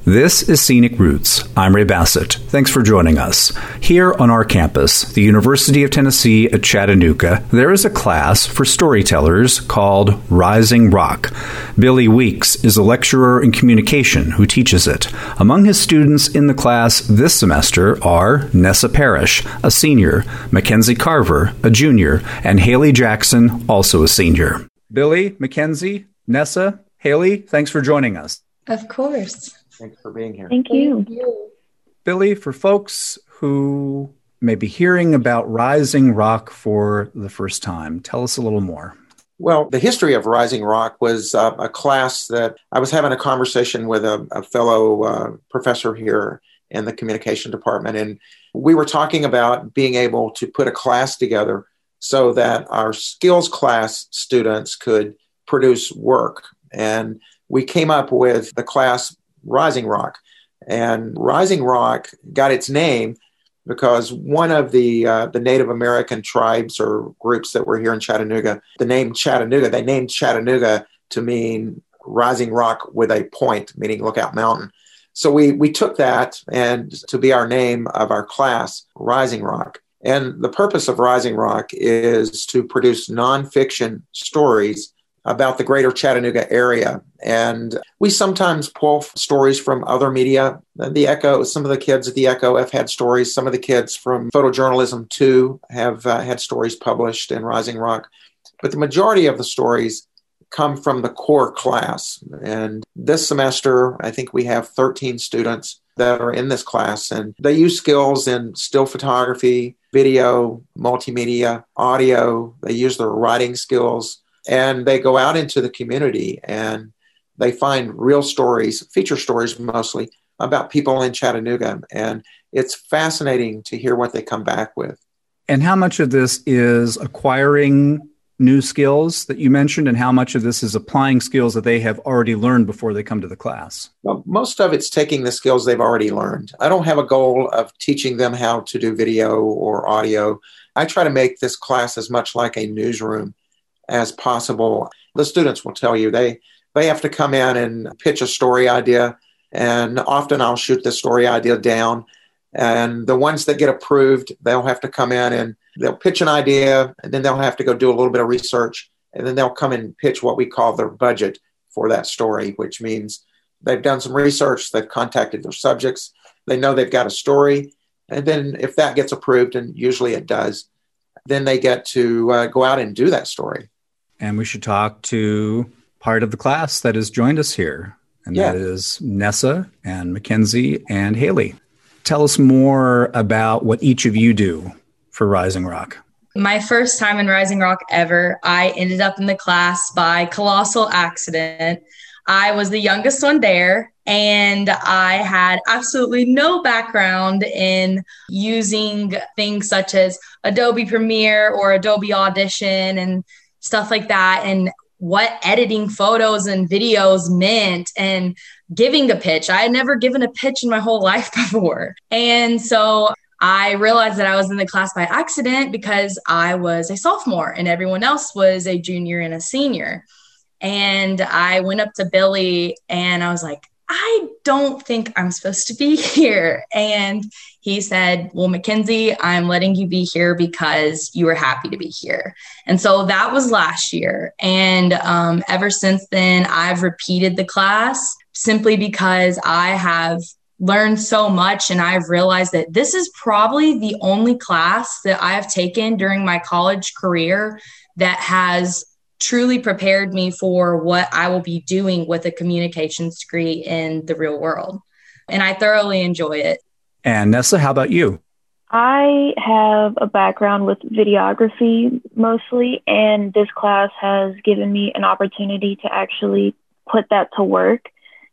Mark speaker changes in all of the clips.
Speaker 1: This is Scenic Roots. I'm Ray Bassett. Thanks for joining us. Here on our campus, the University of Tennessee at Chattanooga, there is a class for storytellers called Rising Rock. Billy Weeks is a lecturer in communication who teaches it. Among his students in the class this semester are Nessa Parrish, a senior, Mackenzie Carver, a junior, and Haley Jackson, also a senior. Billy, Mackenzie, Nessa, Haley, thanks for joining us.
Speaker 2: Of course.
Speaker 3: Thanks for being here.
Speaker 4: Thank you.
Speaker 1: Billy, for folks who may be hearing about Rising Rock for the first time, tell us a little more.
Speaker 3: Well, the history of Rising Rock was a class that I was having a conversation with a fellow professor here in the communication department. And we were talking about being able to put a class together so that our skills class students could produce work. And we came up with the class Rising Rock. And Rising Rock got its name because one of the Native American tribes or groups that were here in Chattanooga, they named Chattanooga to mean Rising Rock with a point, meaning Lookout Mountain. So we took that and to be our name of our class, Rising Rock. And the purpose of Rising Rock is to produce nonfiction stories about the greater Chattanooga area. And we sometimes pull stories from other media. The Echo, some of the kids at the Echo have had stories. Some of the kids from Photojournalism 2 have had stories published in Rising Rock. But the majority of the stories come from the core class. And this semester, I think we have 13 students that are in this class. And they use skills in still photography, video, multimedia, audio. They use their writing skills. And they go out into the community and they find real stories, feature stories mostly, about people in Chattanooga. And it's fascinating to hear what they come back with.
Speaker 1: And how much of this is acquiring new skills that you mentioned, and how much of this is applying skills that they have already learned before they come to the class?
Speaker 3: Well, most of it's taking the skills they've already learned. I don't have a goal of teaching them how to do video or audio. I try to make this class as much like a newsroom as possible. The students will tell you they have to come in and pitch a story idea, and often I'll shoot the story idea down. And the ones that get approved, they'll have to come in and they'll pitch an idea, and then they'll have to go do a little bit of research, and then they'll come and pitch what we call their budget for that story, which means they've done some research, they've contacted their subjects, they know they've got a story, and then if that gets approved, and usually it does, then they get to go out and do that story.
Speaker 1: And we should talk to part of the class that has joined us here, and that is Nessa and Mackenzie and Haley. Tell us more about what each of you do for Rising Rock.
Speaker 2: My first time in Rising Rock ever, I ended up in the class by colossal accident. I was the youngest one there, and I had absolutely no background in using things such as Adobe Premiere or Adobe Audition and stuff like that, and what editing photos and videos meant, and giving a pitch. I had never given a pitch in my whole life before. And so I realized that I was in the class by accident because I was a sophomore and everyone else was a junior and a senior. And I went up to Billy and I was like, I don't think I'm supposed to be here. And he said, well, Mackenzie, I'm letting you be here because you were happy to be here. And so that was last year. And ever since then, I've repeated the class simply because I have learned so much. And I've realized that this is probably the only class that I have taken during my college career that has truly prepared me for what I will be doing with a communications degree in the real world. And I thoroughly enjoy it.
Speaker 1: And Nessa, how about you?
Speaker 4: I have a background with videography mostly, and this class has given me an opportunity to actually put that to work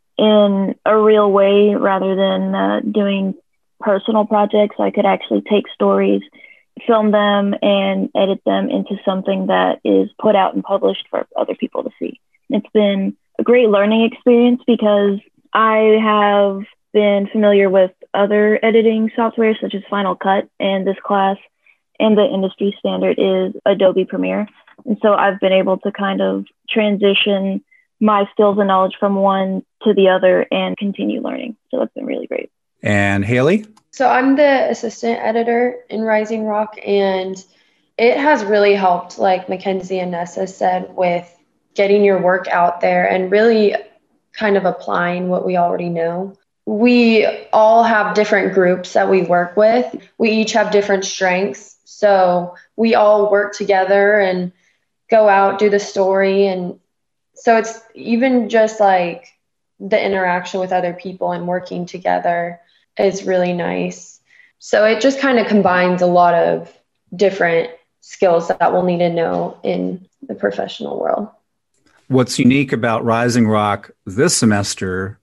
Speaker 4: in a real way rather than doing personal projects. I could actually take stories, film them, and edit them into something that is put out and published for other people to see. It's been a great learning experience because I have been familiar with other editing software such as Final Cut, and this class and the industry standard is Adobe Premiere. And so I've been able to kind of transition my skills and knowledge from one to the other and continue learning. So it's been really great.
Speaker 1: And Haley?
Speaker 5: So I'm the assistant editor in Rising Rock, and it has really helped, like Mackenzie and Nessa said, with getting your work out there and really kind of applying what we already know. We all have different groups that we work with. We each have different strengths. So we all work together and go out, do the story. And so it's even just like the interaction with other people and working together is really nice. So it just kind of combines a lot of different skills that we'll need to know in the professional world.
Speaker 1: What's unique about Rising Rock this semester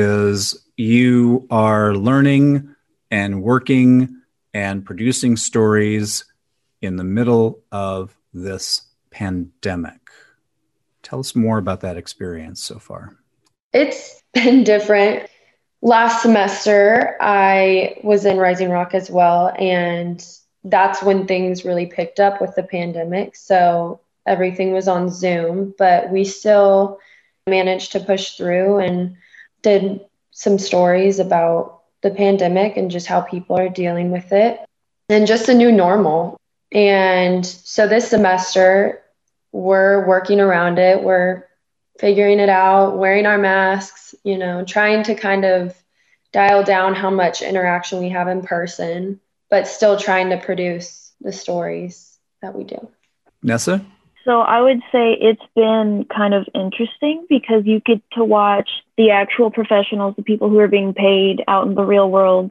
Speaker 1: is you are learning and working and producing stories in the middle of this pandemic. Tell us more about that experience so far.
Speaker 5: It's been different. Last semester, I was in Rising Rock as well, and that's when things really picked up with the pandemic. So everything was on Zoom, but we still managed to push through and did some stories about the pandemic and just how people are dealing with it and just a new normal. And so this semester, we're working around it. We're figuring it out, wearing our masks, trying to kind of dial down how much interaction we have in person, but still trying to produce the stories that we do.
Speaker 1: Nessa?
Speaker 4: So I would say it's been kind of interesting because you get to watch the actual professionals, the people who are being paid out in the real world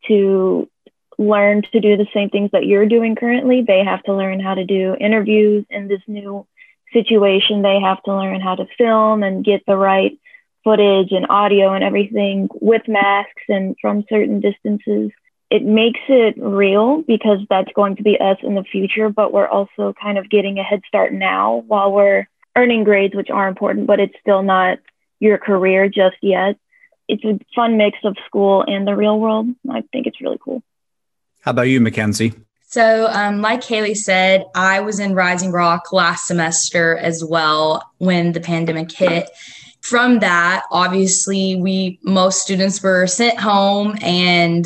Speaker 4: to learn to do the same things that you're doing currently. They have to learn how to do interviews in this new situation. They have to learn how to film and get the right footage and audio and everything with masks and from certain distances. It makes it real because that's going to be us in the future, but we're also kind of getting a head start now while we're earning grades, which are important, but it's still not your career just yet. It's a fun mix of school and the real world. I think it's really cool.
Speaker 1: How about you, Mackenzie?
Speaker 2: So like Haley said, I was in Rising Rock last semester as well when the pandemic hit. From that, obviously, most students were sent home and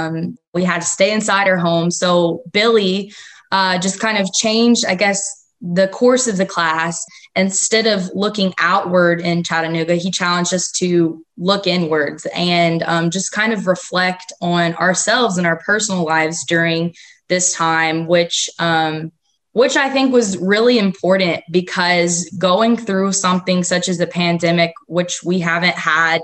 Speaker 2: we had to stay inside our home. So Billy just kind of changed, I guess, the course of the class. Instead of looking outward in Chattanooga, he challenged us to look inwards and just kind of reflect on ourselves and our personal lives during this time, which I think was really important because going through something such as a pandemic, which we haven't had,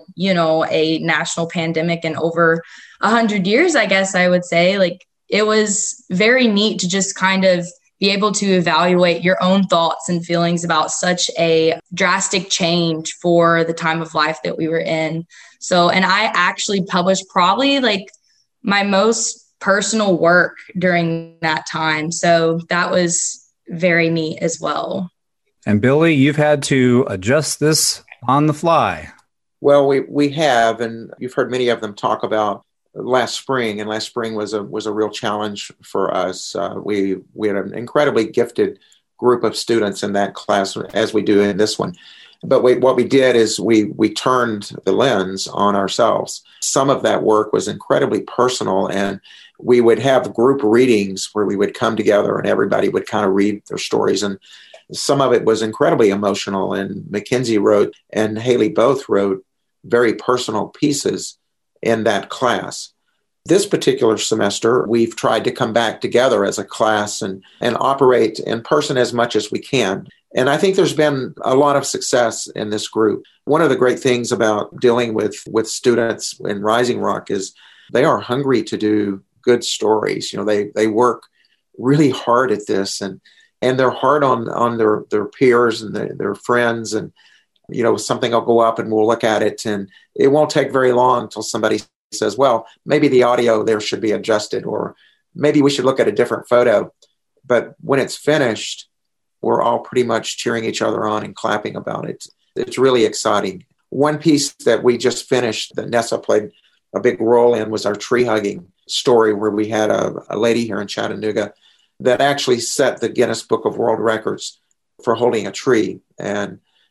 Speaker 2: a national pandemic in over 100 years, I guess I would say, like, it was very neat to just kind of be able to evaluate your own thoughts and feelings about such a drastic change for the time of life that we were in. So, and I actually published probably like my most personal work during that time. So that was very neat as well.
Speaker 1: And Billy, you've had to adjust this on the fly.
Speaker 3: Well, we have, and you've heard many of them talk about last spring, and last spring was a real challenge for us. We had an incredibly gifted group of students in that class, as we do in this one. But what we did is we turned the lens on ourselves. Some of that work was incredibly personal, and we would have group readings where we would come together and everybody would kind of read their stories. And some of it was incredibly emotional. And Mackenzie wrote and Haley both wrote very personal pieces in that class. This particular semester, we've tried to come back together as a class and operate in person as much as we can. And I think there's been a lot of success in this group. One of the great things about dealing with students in Rising Rock is they are hungry to do good stories. They work really hard at this and they're hard on their peers and their friends. And, something will go up and we'll look at it and it won't take very long until somebody says, well, maybe the audio there should be adjusted, or maybe we should look at a different photo. But when it's finished, we're all pretty much cheering each other on and clapping about it. It's really exciting. One piece that we just finished that Nessa played a big role in was our tree hugging story, where we had a lady here in Chattanooga that actually set the Guinness Book of World Records for holding a tree. And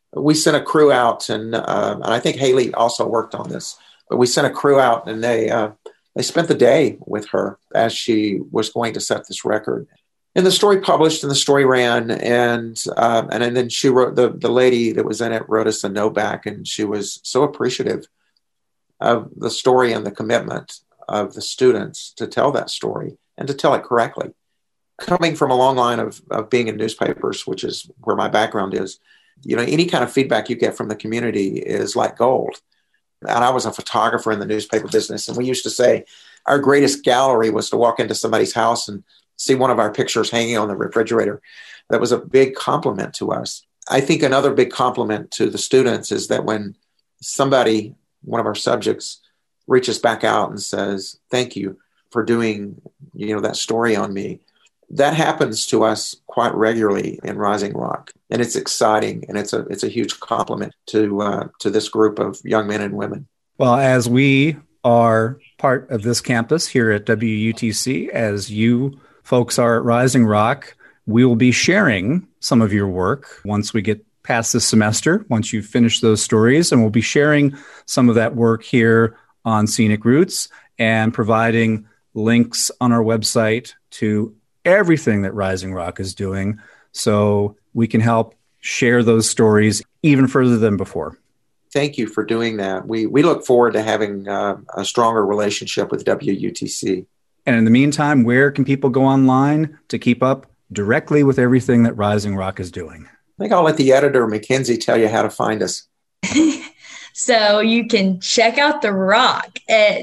Speaker 3: we sent a crew out, and I think Haley also worked on this, but we sent a crew out, and they spent the day with her as she was going to set this record. And the story published and the story ran, and then she wrote, the lady that was in it wrote us a note back, and she was so appreciative of the story and the commitment of the students to tell that story and to tell it correctly. Coming from a long line of being in newspapers, which is where my background is, any kind of feedback you get from the community is like gold. And I was a photographer in the newspaper business, and we used to say our greatest gallery was to walk into somebody's house and see one of our pictures hanging on the refrigerator. That was a big compliment to us. I think another big compliment to the students is that when somebody, one of our subjects, reaches back out and says, "Thank you for doing, that story on me," that happens to us quite regularly in Rising Rock, and it's exciting, and it's a huge compliment to this group of young men and women.
Speaker 1: Well, as we are part of this campus here at WUTC, as you folks are at Rising Rock, we will be sharing some of your work once we get past this semester, once you finish those stories, and we'll be sharing some of that work here on Scenic Roots and providing links on our website to everything that Rising Rock is doing, so we can help share those stories even further than before.
Speaker 3: Thank you for doing that. We look forward to having a stronger relationship with WUTC.
Speaker 1: And in the meantime, where can people go online to keep up directly with everything that Rising Rock is doing?
Speaker 3: I think I'll let the editor, Mackenzie, tell you how to find us.
Speaker 2: So you can check out The Rock at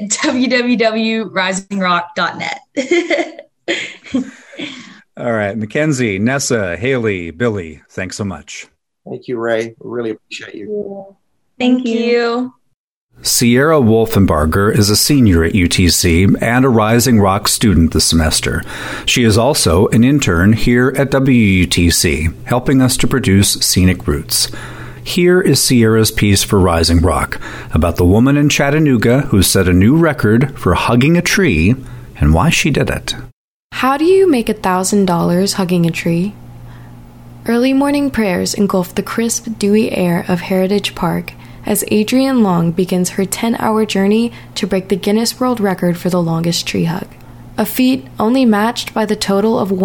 Speaker 2: www.risingrock.net.
Speaker 1: All right, Mackenzie, Nessa, Haley, Billy, thanks so much.
Speaker 3: Thank you, Ray. Really appreciate you.
Speaker 2: Thank you.
Speaker 1: Sierra Wolfenbarger is a senior at UTC and a Rising Rock student this semester. She is also an intern here at WUTC, helping us to produce Scenic Roots. Here is Sierra's piece for Rising Rock about the woman in Chattanooga who set a new record for hugging a tree and why she did it.
Speaker 6: How do you make $1,000 hugging a tree? Early morning prayers engulf the crisp, dewy air of Heritage Park as Adrienne Long begins her 10-hour journey to break the Guinness World Record for the longest tree hug. A feat only matched by the total of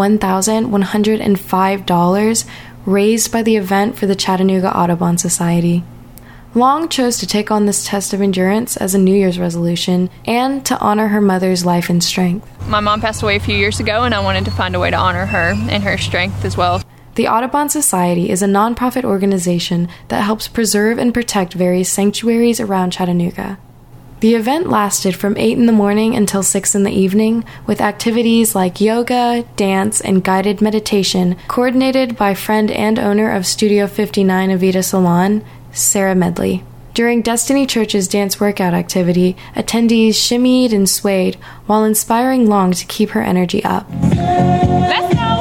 Speaker 6: $1,105 raised by the event for the Chattanooga Audubon Society. Long chose to take on this test of endurance as a New Year's resolution and to honor her mother's life and strength.
Speaker 7: My mom passed away a few years ago, and I wanted to find a way to honor her and her strength as well.
Speaker 6: The Audubon Society is a nonprofit organization that helps preserve and protect various sanctuaries around Chattanooga. The event lasted from 8 in the morning until 6 in the evening, with activities like yoga, dance, and guided meditation coordinated by friend and owner of Studio 59 Avita Salon, Sarah Medley. During Destiny Church's dance workout activity, attendees shimmied and swayed while inspiring Long to keep her energy up.
Speaker 7: Let's go!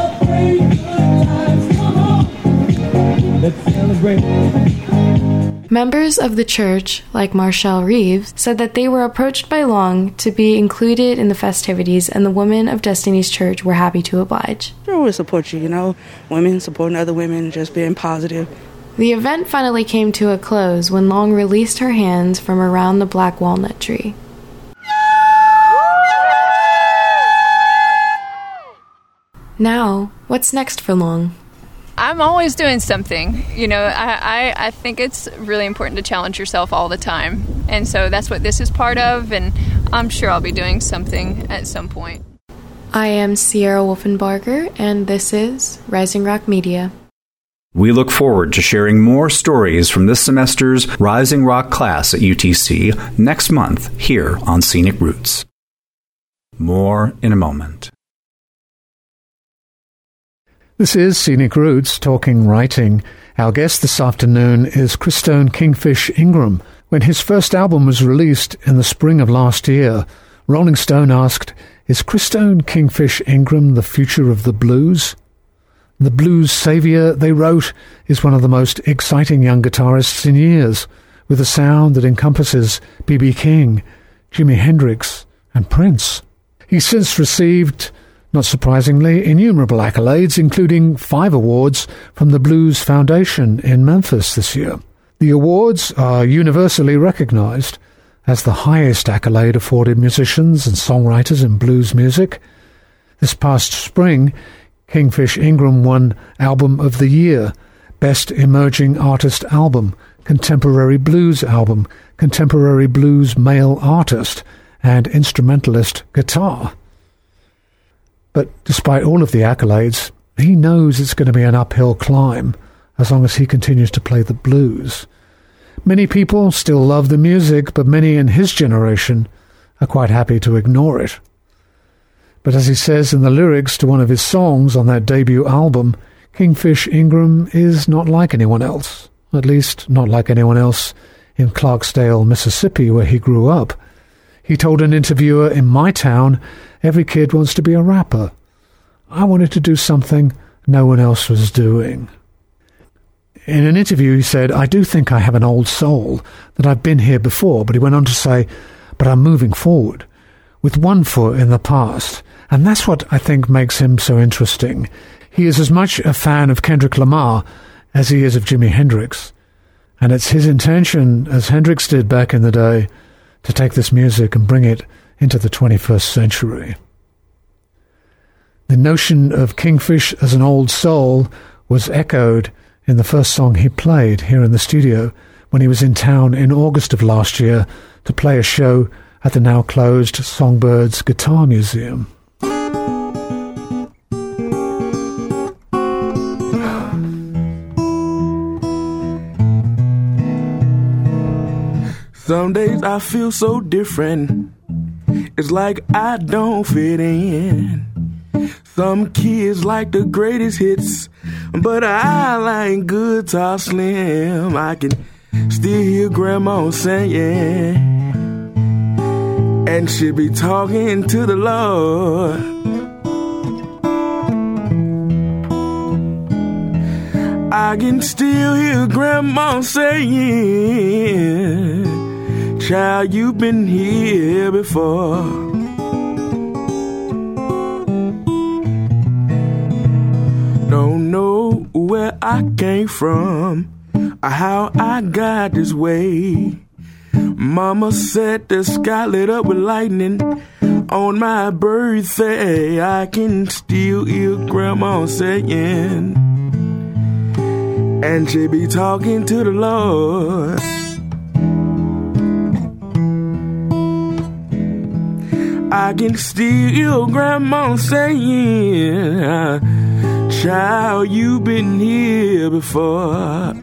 Speaker 8: Let's celebrate.
Speaker 6: Members of the church, like Marshall Reeves, said that they were approached by Long to be included in the festivities, and the women of Destiny's Church were happy to oblige.
Speaker 9: Sure, we'll support you, women supporting other women, just being positive.
Speaker 6: The event finally came to a close when Long released her hands from around the black walnut tree. Now, what's next for Long?
Speaker 7: I'm always doing something. I think it's really important to challenge yourself all the time. And so that's what this is part of, and I'm sure I'll be doing something at some point.
Speaker 6: I am Sierra Wolfenbarger, and this is Rising Rock Media.
Speaker 1: We look forward to sharing more stories from this semester's Rising Rock class at UTC next month here on Scenic Roots. More in a moment.
Speaker 10: This is Scenic Roots, talking writing. Our guest this afternoon is Christone Kingfish Ingram. When his first album was released in the spring of last year, Rolling Stone asked, "Is Christone Kingfish Ingram the future of the blues?" The blues savior, they wrote, is one of the most exciting young guitarists in years, with a sound that encompasses B.B. King, Jimi Hendrix, and Prince. He's since received Not surprisingly, innumerable accolades, including 5 awards from the Blues Foundation in Memphis this year. The awards are universally recognized as the highest accolade afforded musicians and songwriters in blues music. This past spring, Kingfish Ingram won Album of the Year, Best Emerging Artist Album, Contemporary Blues Album, Contemporary Blues Male Artist, and Instrumentalist Guitar. But despite all of the accolades, he knows it's going to be an uphill climb as long as he continues to play the blues. Many people still love the music, but many in his generation are quite happy to ignore it. But as he says in the lyrics to one of his songs on that debut album, Kingfish Ingram is not like anyone else, at least not like anyone else in Clarksdale, Mississippi, where he grew up. He told an interviewer, "In my town, every kid wants to be a rapper. I wanted to do something no one else was doing." In an interview, he said, "I do think I have an old soul, that I've been here before," but he went on to say, "But I'm moving forward, with one foot in the past." And that's what I think makes him so interesting. He is as much a fan of Kendrick Lamar as he is of Jimi Hendrix. And it's his intention, as Hendrix did back in the day, to take this music and bring it into the 21st century. The notion of Kingfish as an old soul was echoed in the first song he played here in the studio when he was in town in August of last year to play a show at the now closed Songbirds Guitar Museum.
Speaker 11: Some days I feel so different. It's like I don't fit in. Some kids like the greatest hits, but I like Guitar Slim. I can still hear Grandma singing, and she be talking to the Lord. I can still hear Grandma saying, "Child, you've been here before." Don't know where I came from or how I got this way. Mama said the sky lit up with lightning on my birthday. I can still hear Grandma saying, and she be talking to the Lord. I can still hear Grandma saying, "Child, you've been here before."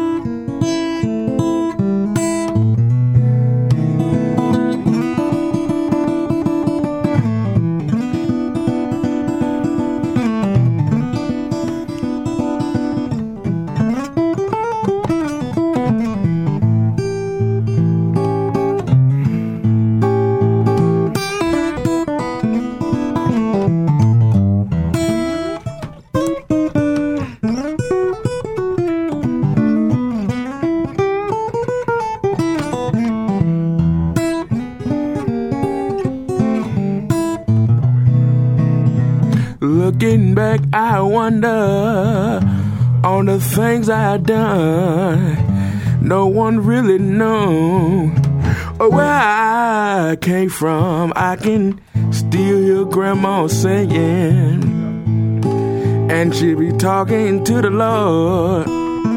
Speaker 11: Looking back, I wonder on the things I done. No one really know where I came from. I can still hear Grandma singing, and she be talking to the Lord.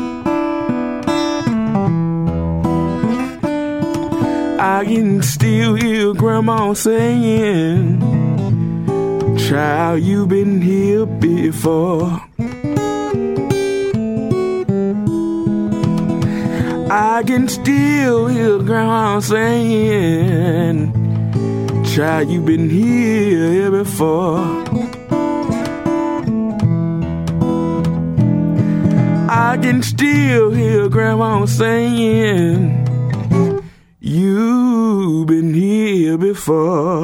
Speaker 11: I can still hear Grandma saying, "Child, you've been here before." I can still hear Grandma saying, "Child, you've been here before." I can still hear Grandma saying, "You've been here before."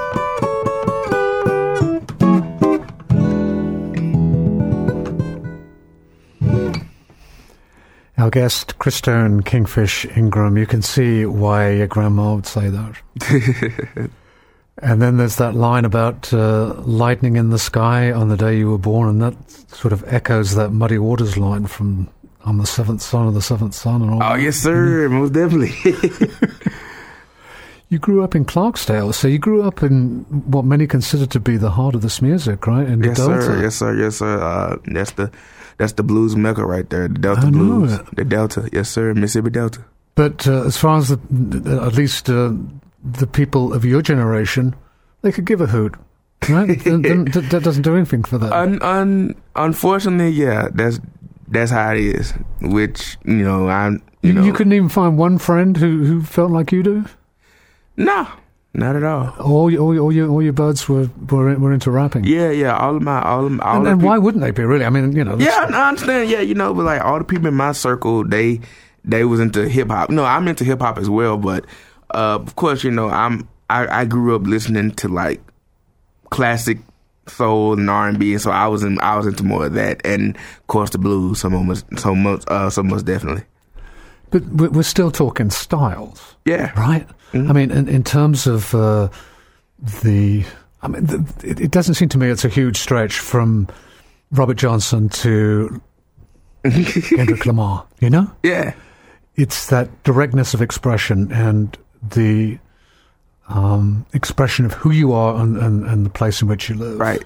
Speaker 10: Our guest, Christone Kingfish Ingram. You can see why your grandma would say that. And then there's that line about lightning in the sky on the day you were born, and that sort of echoes that Muddy Waters line from "I'm the seventh son of the seventh son" and all.
Speaker 11: Oh, yes, sir, most definitely.
Speaker 10: You grew up in Clarksdale, so you grew up in what many consider to be the heart of this music, right? In the Delta.
Speaker 11: Sir. Yes, sir. That's the blues mecca right there, the Delta blues. The Delta, yes, sir, Mississippi Delta.
Speaker 10: But as far as at least the people of your generation, they could give a hoot, right? That doesn't do anything for that.
Speaker 11: Unfortunately, yeah, that's how it is. Which
Speaker 10: you couldn't even find one friend who felt like you do.
Speaker 11: No, not at all.
Speaker 10: All your buds were into rapping.
Speaker 11: Yeah. All
Speaker 10: and why wouldn't they be, really? I mean,
Speaker 11: Yeah, I understand. Yeah, but like all the people in my circle, they was into hip hop. No, I'm into hip hop as well, but of course, I grew up listening to like classic soul and R&B, and so I was into more of that, and of course the blues. So most definitely.
Speaker 10: But we're still talking styles.
Speaker 11: Yeah.
Speaker 10: Right? Mm-hmm. I mean, in terms of it doesn't seem to me it's a huge stretch from Robert Johnson to Kendrick Lamar,
Speaker 11: Yeah.
Speaker 10: It's that directness of expression and the expression of who you are and the place in which you live.
Speaker 11: Right.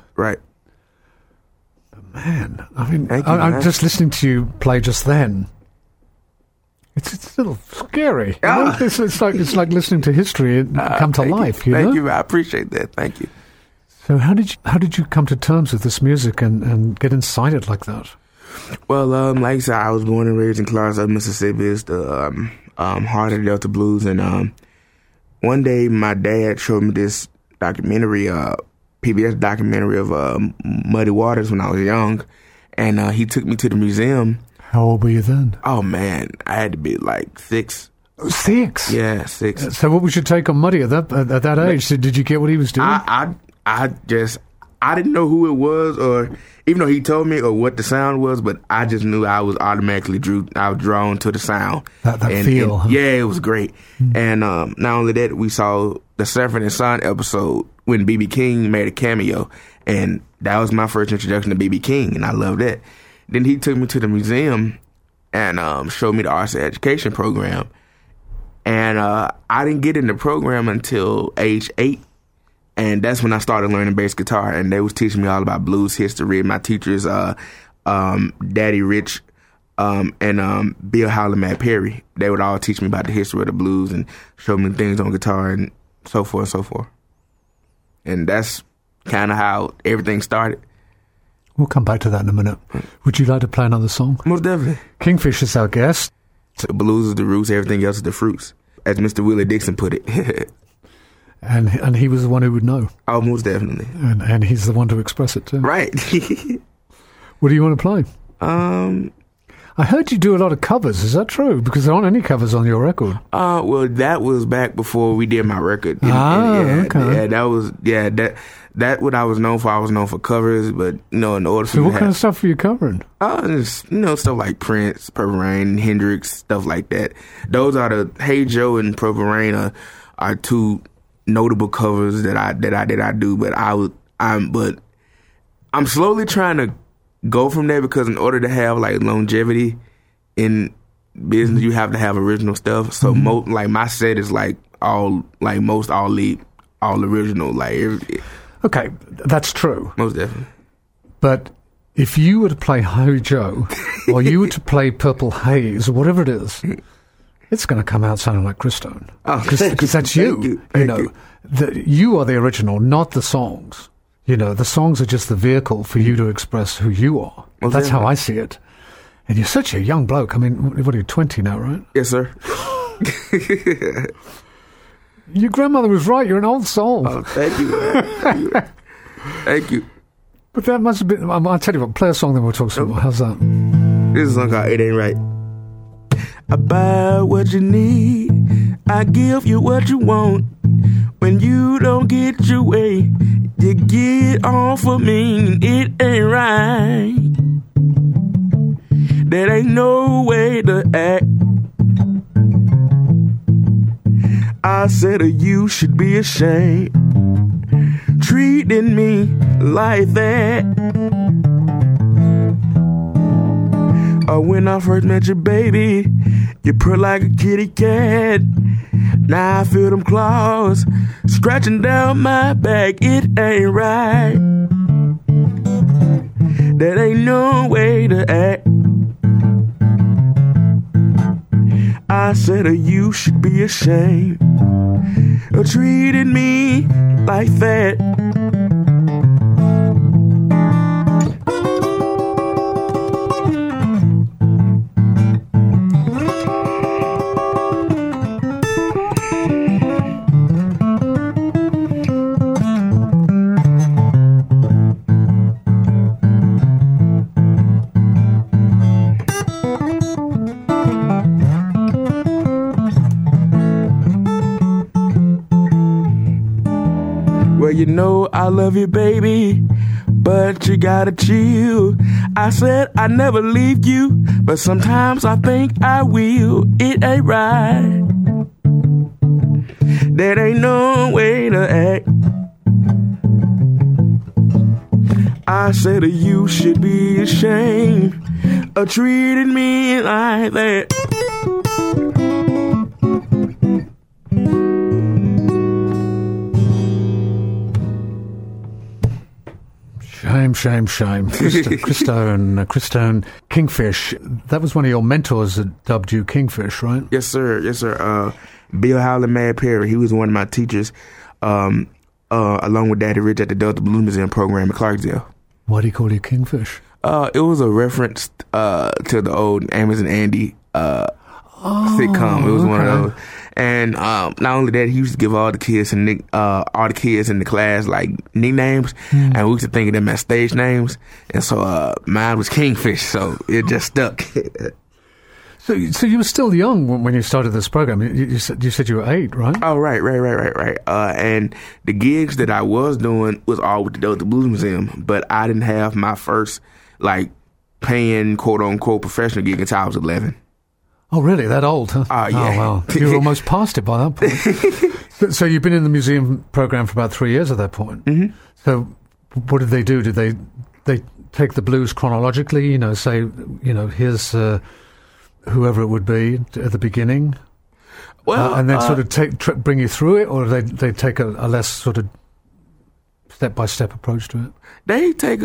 Speaker 10: But man, I mean, I'm just listening to you play just then. It's a little scary.
Speaker 11: Yeah.
Speaker 10: It's like listening to history come to life.
Speaker 11: Thank you. I appreciate that. Thank you.
Speaker 10: So how did you come to terms with this music and get inside it like that?
Speaker 11: Well, like I said, I was born and raised in Clarksdale, Mississippi. It's the heart of the Delta Blues. And one day, my dad showed me this documentary, PBS documentary of Muddy Waters when I was young, and he took me to the museum.
Speaker 10: How old were you then?
Speaker 11: Oh man, I had to be like 6.
Speaker 10: 6?
Speaker 11: Yeah, 6.
Speaker 10: So what was your take on Muddy at that age? So did you get what he was doing?
Speaker 11: I didn't know who it was, or even though he told me or what the sound was, but I just knew I was automatically drawn to the sound.
Speaker 10: That feel. Huh?
Speaker 11: Yeah, it was great. Mm-hmm. And not only that, we saw the Sanford & Son episode when B.B. King made a cameo, and that was my first introduction to B.B. King, and I loved it. Then he took me to the museum and showed me the arts and education program. And I didn't get in the program until age 8. And that's when I started learning bass guitar. And they was teaching me all about blues history. My teachers, Daddy Rich and Bill Howland, Matt Perry, they would all teach me about the history of the blues and show me things on guitar and so forth and so forth. And that's kind of how everything started.
Speaker 10: We'll come back to that in a minute. Would you like to play another song?
Speaker 11: Most definitely.
Speaker 10: Kingfish is our guest.
Speaker 11: The blues is the roots, everything else is the fruits, as Mr. Willie Dixon put it.
Speaker 10: And he was the one who would know.
Speaker 11: Oh, most definitely.
Speaker 10: And he's the one to express it too.
Speaker 11: Right.
Speaker 10: What do you want to play? I heard you do a lot of covers. Is that true? Because there aren't any covers on your record.
Speaker 11: Well, that was back before we did my record.
Speaker 10: Okay.
Speaker 11: That what I was known for. I was known for covers, but in order for
Speaker 10: so what kind of stuff were you covering?
Speaker 11: Just, stuff like Prince, Purple Rain, Hendrix, stuff like that. Those are the Hey Joe and Purple Rain are two notable covers that I do. But I'm slowly trying to go from there, because in order to have like longevity in business, you have to have original stuff. So my set is like all original.
Speaker 10: Okay, that's true.
Speaker 11: Most definitely.
Speaker 10: But if you were to play Hey Joe, or you were to play Purple Haze, or whatever it is, it's going to come out sounding like Christone. Because that's you. You are the original, not the songs. The songs are just the vehicle for you to express who you are. Well, that's how I see it. And you're such a young bloke. I mean, what are you, 20 now, right?
Speaker 11: Yes, sir.
Speaker 10: Your grandmother was right. You're an old soul.
Speaker 11: Oh, thank you. Thank you.
Speaker 10: But that must have been... I'll tell you what, play a song, then we'll talk some more. How's that?
Speaker 11: This is a song called It Ain't Right. I buy what you need. I give you what you want. When you don't get your way, you get off of me. It ain't right. There ain't no way to act. I said you should be ashamed. treating me like that. When I first met you, baby, you purr like a kitty cat. Now I feel them claws scratching down my back. It ain't right. That ain't no way to act. I said you should be ashamed of treating me like that. You know I love you, baby, but you gotta chill. I said I'd never leave you, but sometimes I think I will. It ain't right. That ain't no way to act. I said you should be ashamed of treating me like that.
Speaker 10: Shame. Christone Kingfish. That was one of your mentors that dubbed you Kingfish, right?
Speaker 11: Yes, sir. Bill Howland Mad Perry. He was one of my teachers, along with Daddy Rich at the Delta Blues Museum program in Clarksdale.
Speaker 10: Why do you call you Kingfish?
Speaker 11: It was a reference to the old Amos and Andy sitcom. It was one of those. And not only that, he used to give all the kids in the class like nicknames, and we used to think of them as stage names. And so mine was Kingfish, so it just stuck.
Speaker 10: So you were still young when you started this program. You said you were 8, right?
Speaker 11: Oh, right. And the gigs that I was doing was all with the Delta Blues Museum, but I didn't have my first paying quote unquote professional gig until I was 11.
Speaker 10: Oh, really? That old, huh?
Speaker 11: Yeah.
Speaker 10: Oh, well. You were almost past it by that point. So you've been in the museum program for about 3 years at that point.
Speaker 11: Mm-hmm.
Speaker 10: So what did they do? Did they take the blues chronologically, say, here's whoever it would be at the beginning?
Speaker 11: Well,
Speaker 10: and then sort of bring you through it, or they take a less sort of step-by-step approach to it?
Speaker 11: They take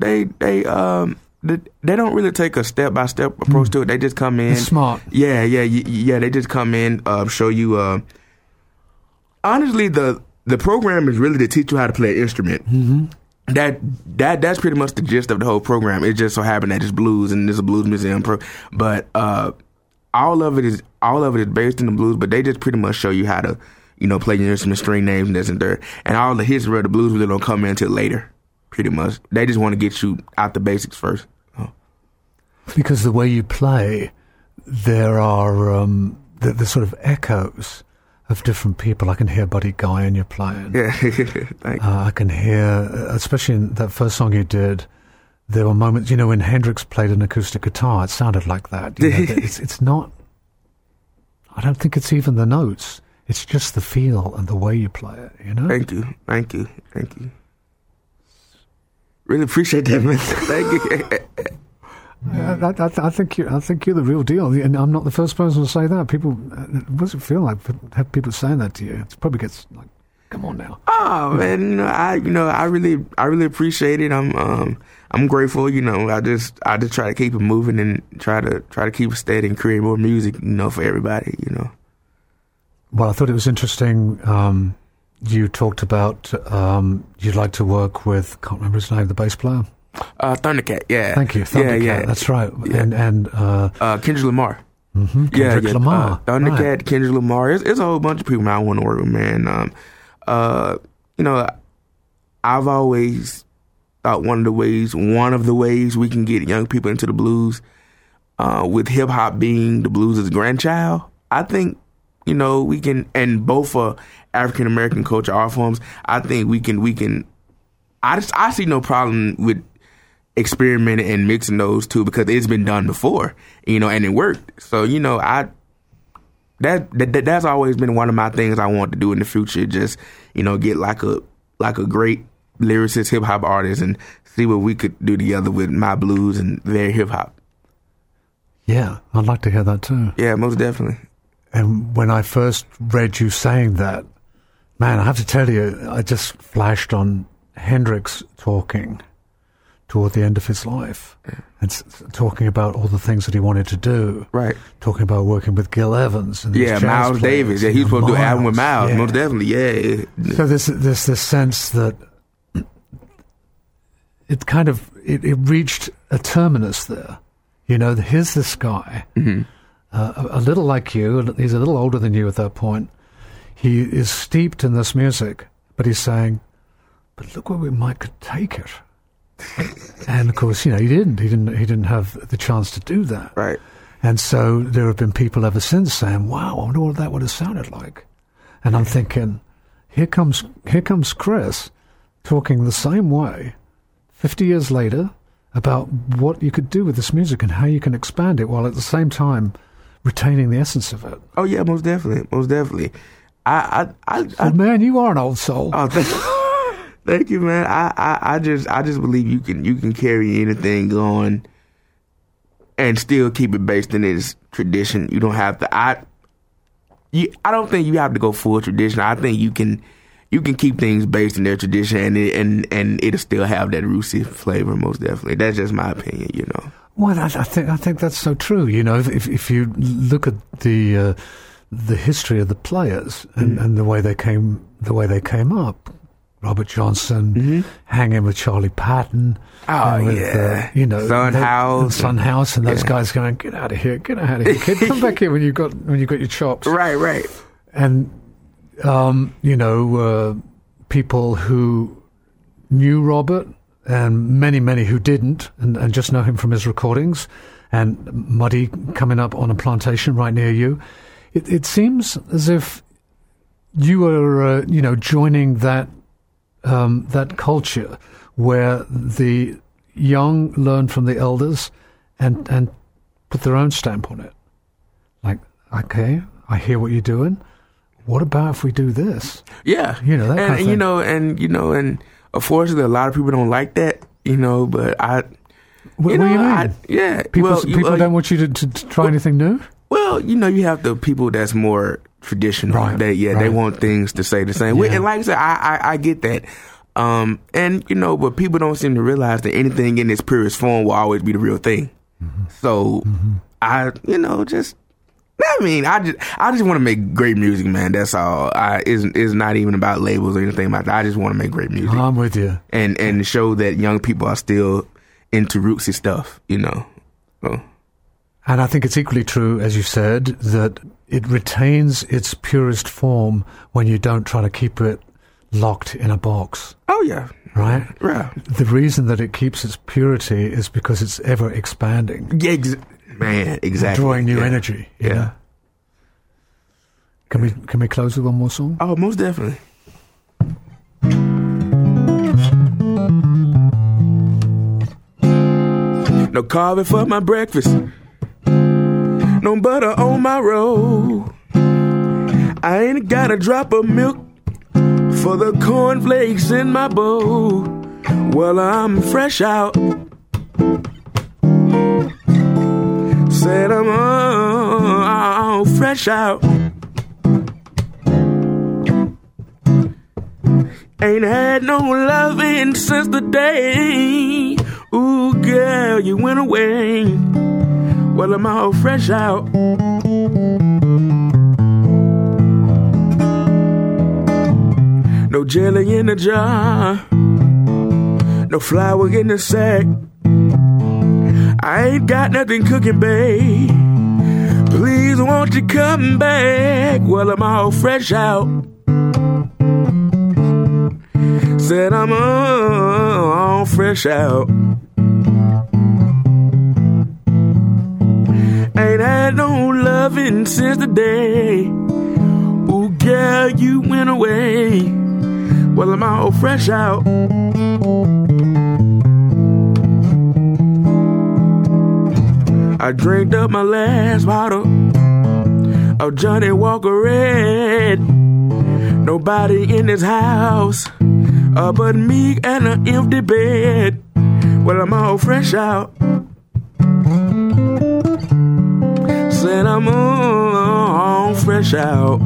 Speaker 11: they don't really take a step-by-step approach to it. They just come in.
Speaker 10: It's smart.
Speaker 11: Yeah. They just come in, show you. Honestly, the program is really to teach you how to play an instrument.
Speaker 10: Mm-hmm.
Speaker 11: That's pretty much the gist of the whole program. It just so happened that it's blues and it's a blues museum. But all of it is based in the blues. But they just pretty much show you how to, play your instrument, string names, and this and that. And all the history of the blues really don't come in until later. Pretty much. They just want to get you out the basics first. Oh.
Speaker 10: Because the way you play, there are the sort of echoes of different people. I can hear Buddy Guy in your playing.
Speaker 11: Yeah. Thank you.
Speaker 10: I can hear, especially in that first song you did, there were moments, when Hendrix played an acoustic guitar, it sounded like that. It's not, I don't think it's even the notes. It's just the feel and the way you play it,
Speaker 11: Thank you. Really appreciate that, man. Thank you.
Speaker 10: I think you're the real deal, and I'm not the first person to say that. People, what does it feel like to have people saying that to you? It probably gets like, come on now.
Speaker 11: Oh man, I really appreciate it. I'm grateful. I just try to keep it moving and try to keep it steady and create more music, for everybody.
Speaker 10: Well, I thought it was interesting. You talked about you'd like to work with, can't remember his name, the bass player?
Speaker 11: Thundercat, yeah.
Speaker 10: Thank you, Thundercat,
Speaker 11: yeah.
Speaker 10: That's right.
Speaker 11: Yeah.
Speaker 10: And
Speaker 11: Kendrick Lamar.
Speaker 10: Mm-hmm. Kendrick Lamar.
Speaker 11: Thundercat,
Speaker 10: right.
Speaker 11: Kendrick Lamar. It's a whole bunch of people I want to work with, man. I've always thought one of the ways we can get young people into the blues, with hip-hop being the blues' grandchild, I think, we can, and both for African-American culture, art forms, I think we can, I see no problem with experimenting and mixing those two because it's been done before, and it worked. So, that's always been one of my things I want to do in the future, just, get like a like a great lyricist, hip hop artist, and see what we could do together with my blues and their hip hop.
Speaker 10: Yeah, I'd like to hear that too.
Speaker 11: Yeah, most definitely.
Speaker 10: And when I first read you saying that, man, I have to tell you, I just flashed on Hendrix talking toward the end of his life, and talking about all the things that he wanted to do.
Speaker 11: Right.
Speaker 10: Talking about working with Gil Evans and
Speaker 11: Miles Davis. Yeah, he was supposed to do an album with Miles. Most definitely. Yeah.
Speaker 10: So there's this sense that it kind of it reached a terminus there. You know, here's this guy, a little like you. He's a little older than you at that point. He is steeped in this music, but he's saying, "But look where we could take it." And of course, you know, he didn't have the chance to do that.
Speaker 11: Right.
Speaker 10: And so there have been people ever since saying, "Wow, I wonder what that would have sounded like." And I'm thinking, here comes Chris talking the same way 50 years later about what you could do with this music and how you can expand it while at the same time retaining the essence of it.
Speaker 11: Oh yeah, most definitely. Most definitely.
Speaker 10: Man, you are an old soul.
Speaker 11: Oh, thank you, man. I just believe you can carry anything on and still keep it based in its tradition. You don't have to. I don't think you have to go full tradition. I think you can keep things based in their tradition and it'll still have that rootsy flavor. Most definitely. That's just my opinion. You know.
Speaker 10: Well, I think that's so true. You know, if you look at the history of the players and the way they came up. Robert Johnson, hanging with Charlie Patton.
Speaker 11: Oh,
Speaker 10: with,
Speaker 11: yeah.
Speaker 10: Son House, and those guys going, get out of here, kid. Come back here when you got your chops.
Speaker 11: Right.
Speaker 10: And, people who knew Robert and many who didn't and just know him from his recordings, and Muddy coming up on a plantation right near you. It seems as if you were, joining that culture where the young learn from the elders and put their own stamp on it. Like, okay, I hear what you're doing. What about if we do this?
Speaker 11: Yeah,
Speaker 10: that kind of thing.
Speaker 11: And unfortunately, a lot of people don't like that. But
Speaker 10: what do you mean? People don't want you to try anything new.
Speaker 11: Well, you have the people that's more traditional.
Speaker 10: Right.
Speaker 11: They want things to say the same.
Speaker 10: Yeah.
Speaker 11: And like I said, I get that. But people don't seem to realize that anything in its purest form will always be the real thing. Mm-hmm. So I just want to make great music, man. That's all. It's not even about labels or anything like that. I just want to make great music.
Speaker 10: I'm with you.
Speaker 11: And show that young people are still into rootsy stuff, So.
Speaker 10: And I think it's equally true, as you said, that it retains its purest form when you don't try to keep it locked in a box.
Speaker 11: Oh, yeah.
Speaker 10: Right?
Speaker 11: Yeah.
Speaker 10: The reason that it keeps its purity is because it's ever expanding.
Speaker 11: Yeah, man, exactly.
Speaker 10: Drawing new energy. You know? Can we close with one more song?
Speaker 11: Oh, most definitely. No coffee for my breakfast. No butter on my roll. I ain't got a drop of milk for the cornflakes in my bowl. Well, I'm fresh out. Said I'm all fresh out. Ain't had no loving since the day. Ooh, girl, you went away. Well, I'm all fresh out. No jelly in the jar. No flour in the sack. I ain't got nothing cooking, babe. Please, won't you come back? Well, I'm all fresh out. Said I'm all fresh out. Ain't had no loving since the day. Ooh, girl, you went away. Well, I'm all fresh out. I drank up my last bottle of Johnny Walker Red. Nobody in this house but me and an empty bed. Well, I'm all fresh out. Said I'm all fresh out.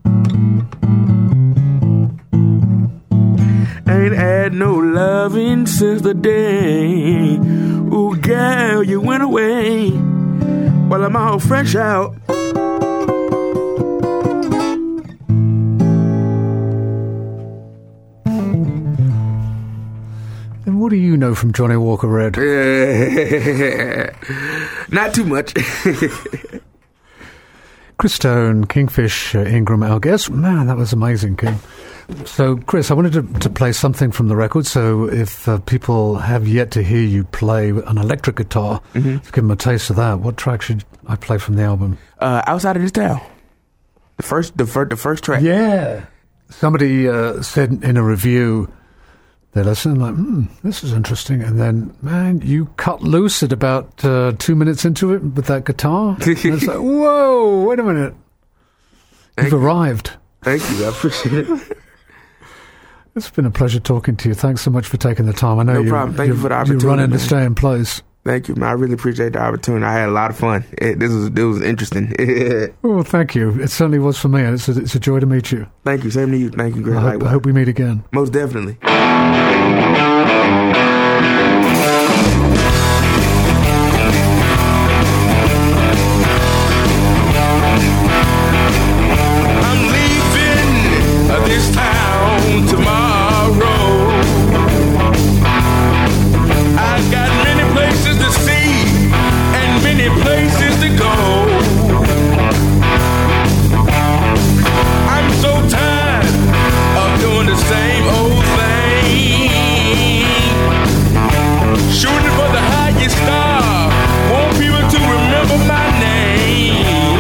Speaker 11: Ain't had no loving since the day. Ooh, girl, you went away. Well, I'm all fresh out.
Speaker 10: And what do you know from Johnny Walker Red?
Speaker 11: Not too much.
Speaker 10: Christone Kingfish Ingram, our guest. Man, that was amazing, King. So, Chris, I wanted to play something from the record. So, if people have yet to hear you play an electric guitar, to give them a taste of that, what track should I play from the album?
Speaker 11: Outside of This Town. The first track.
Speaker 10: Yeah. Somebody said in a review, they listened like, this is interesting. And then, man, you cut loose at about 2 minutes into it with that guitar. And it's like, whoa, wait a minute. You've arrived.
Speaker 11: Thank you. I appreciate it.
Speaker 10: It's been a pleasure talking to you. Thanks so much for taking the time. I know
Speaker 11: no problem. Thank you for the opportunity.
Speaker 10: You're running to stay in place.
Speaker 11: Thank you, man. I really appreciate the opportunity. I had a lot of fun. It was interesting.
Speaker 10: Oh, thank you. It certainly was for me, and it's a joy to meet you.
Speaker 11: Thank you. Same to you. Thank you, Greg.
Speaker 10: I hope we meet again.
Speaker 11: Most definitely. I'm leaving this town tomorrow. I've got many places to see and many places to go. I'm so tired of doing the same old thing. Shooting for the highest star, want people to remember my name.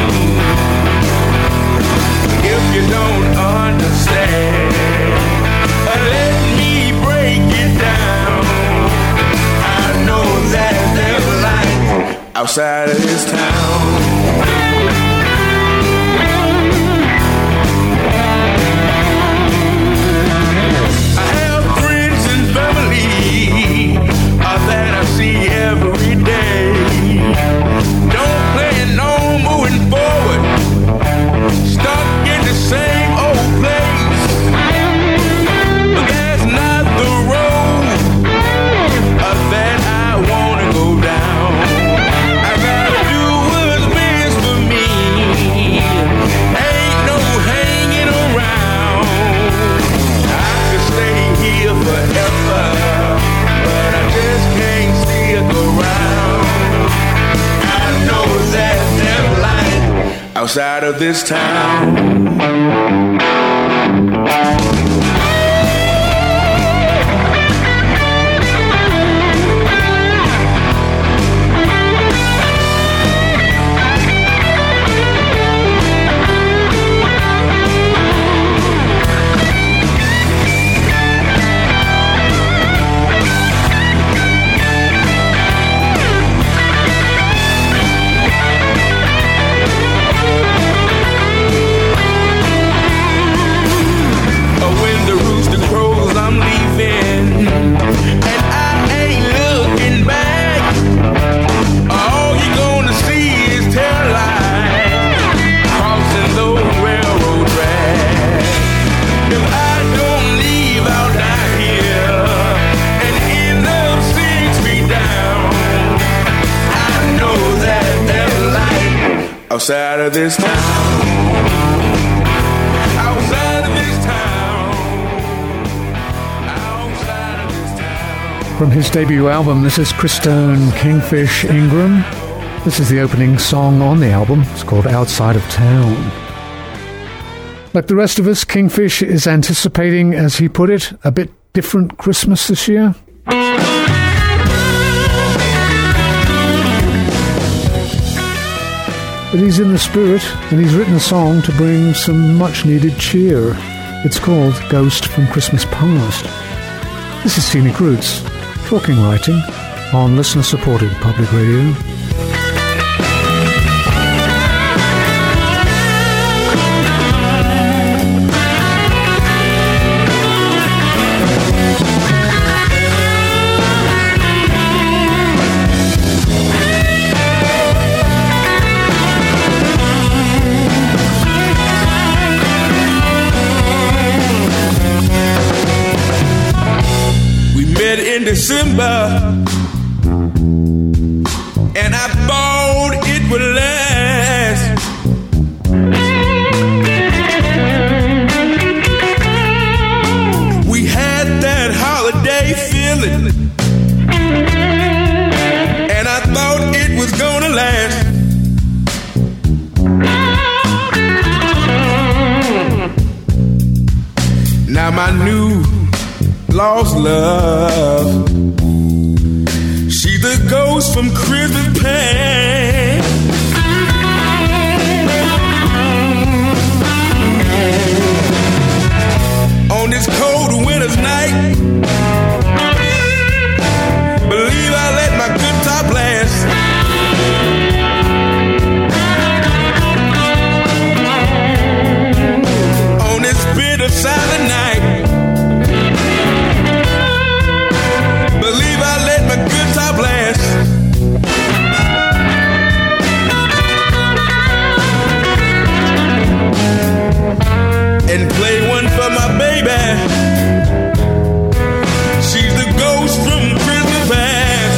Speaker 11: If you don't understand, let me break it down. I know that there's life outside of this town. I have friends and family that I see every day. Don't plan on moving forward, stuck in the same old place. But that's not the road that I want to go down. I gotta do what's best for me. Ain't no hanging around. I could stay here forever, but I just can't stick around. I know that there's life outside of this town. When the rooster crows, I'm leaving, and I ain't looking back. All you're gonna see is tail lights crossing those railroad tracks. If I don't leave, I'll die here and end up 6 feet down. I know that there's light outside of this town. Outside of this town.
Speaker 10: From his debut album, this is Christone Kingfish Ingram. This is the opening song on the album. It's called Outside of Town. Like the rest of us, Kingfish is anticipating, as he put it, a bit different Christmas this year. But he's in the spirit, and he's written a song to bring some much-needed cheer. It's called Ghost from Christmas Past. This is Scenic Roots, talking writing on listener-supported public radio.
Speaker 11: in December, and I thought it would last. We had that holiday feeling, and I thought it was gonna last. Now my new lost love, she's the ghost from Christmas past. On this cold winter's night, believe I let my good top last. On this bitter silent night, believe I let my good top last. And play one for my baby. She's the ghost from Christmas past.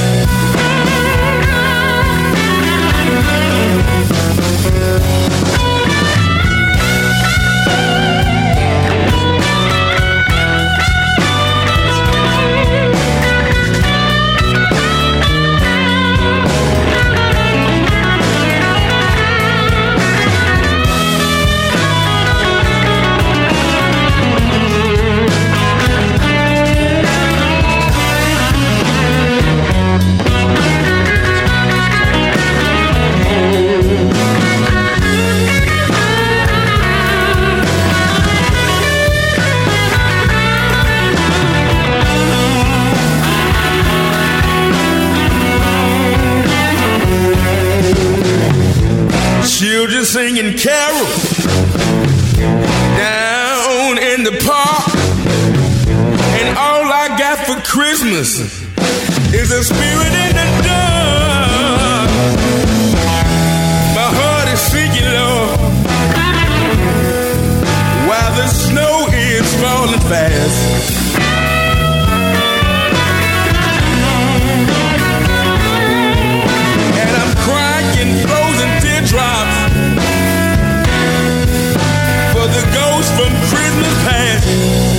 Speaker 11: Children singing carols down in the park, and all I got for Christmas is a spirit in the dark. My heart is sinking low while the snow is falling fast. And I'm crying frozen teardrops for the ghost from Christmas past.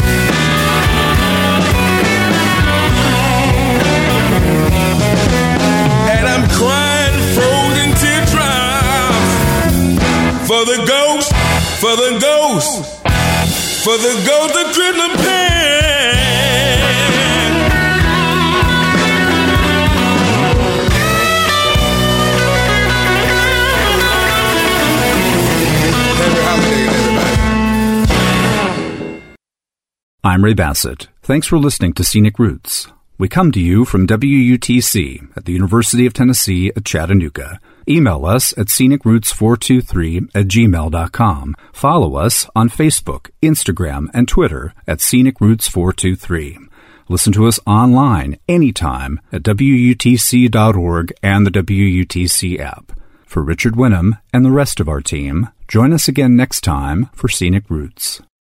Speaker 11: And I'm crying frozen teardrops for the ghost, for the ghost, for the ghost of Christmas past.
Speaker 1: I'm Ray Bassett. Thanks for listening to Scenic Roots. We come to you from WUTC at the University of Tennessee at Chattanooga. Email us at scenicroots423@gmail.com. Follow us on Facebook, Instagram, and Twitter at scenicroots423. Listen to us online anytime at WUTC.org and the WUTC app. For Richard Winham and the rest of our team, join us again next time for Scenic Roots.